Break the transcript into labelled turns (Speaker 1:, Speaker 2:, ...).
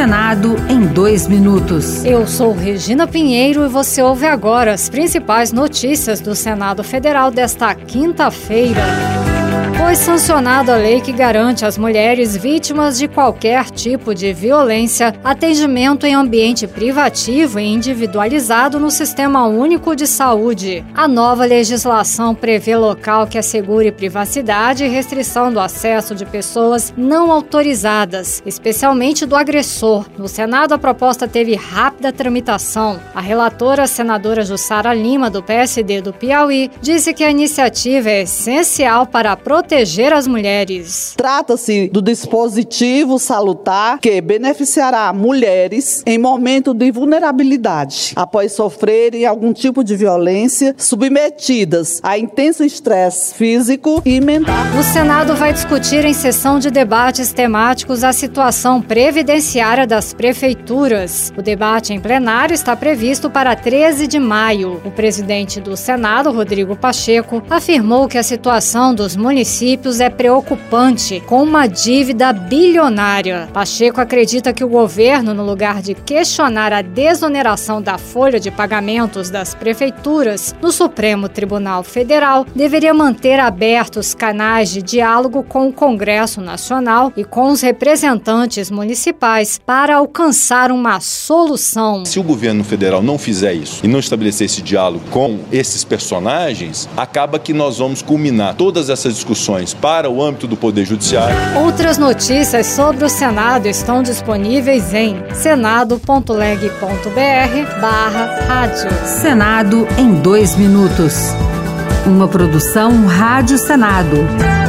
Speaker 1: Senado em 2 minutos.
Speaker 2: Eu sou Regina Pinheiro e você ouve agora as principais notícias do Senado Federal desta quinta-feira. Foi sancionada a lei que garante às mulheres vítimas de qualquer tipo de violência atendimento em ambiente privativo e individualizado no Sistema Único de Saúde. A nova legislação prevê local que assegure privacidade e restrição do acesso de pessoas não autorizadas, especialmente do agressor. No Senado, a proposta teve rápida tramitação. A relatora, a senadora Jussara Lima, do PSD do Piauí, disse que a iniciativa é essencial para proteger as mulheres.
Speaker 3: Trata-se do dispositivo salutar que beneficiará mulheres em momento de vulnerabilidade, após sofrerem algum tipo de violência, submetidas a intenso estresse físico e mental.
Speaker 2: O Senado vai discutir em sessão de debates temáticos a situação previdenciária das prefeituras. O debate em plenário está previsto para 13 de maio. O presidente do Senado, Rodrigo Pacheco, afirmou que a situação dos municípios é preocupante, com uma dívida bilionária. Pacheco acredita que o governo, no lugar de questionar a desoneração da folha de pagamentos das prefeituras no Supremo Tribunal Federal, deveria manter abertos canais de diálogo com o Congresso Nacional e com os representantes municipais para alcançar uma solução.
Speaker 4: Se o governo federal não fizer isso e não estabelecer esse diálogo com esses personagens, acaba que nós vamos culminar todas essas discussões para o âmbito do Poder Judiciário.
Speaker 2: Outras notícias sobre o Senado estão disponíveis em senado.leg.br/rádio.
Speaker 1: Senado em 2 minutos. Uma produção Rádio Senado.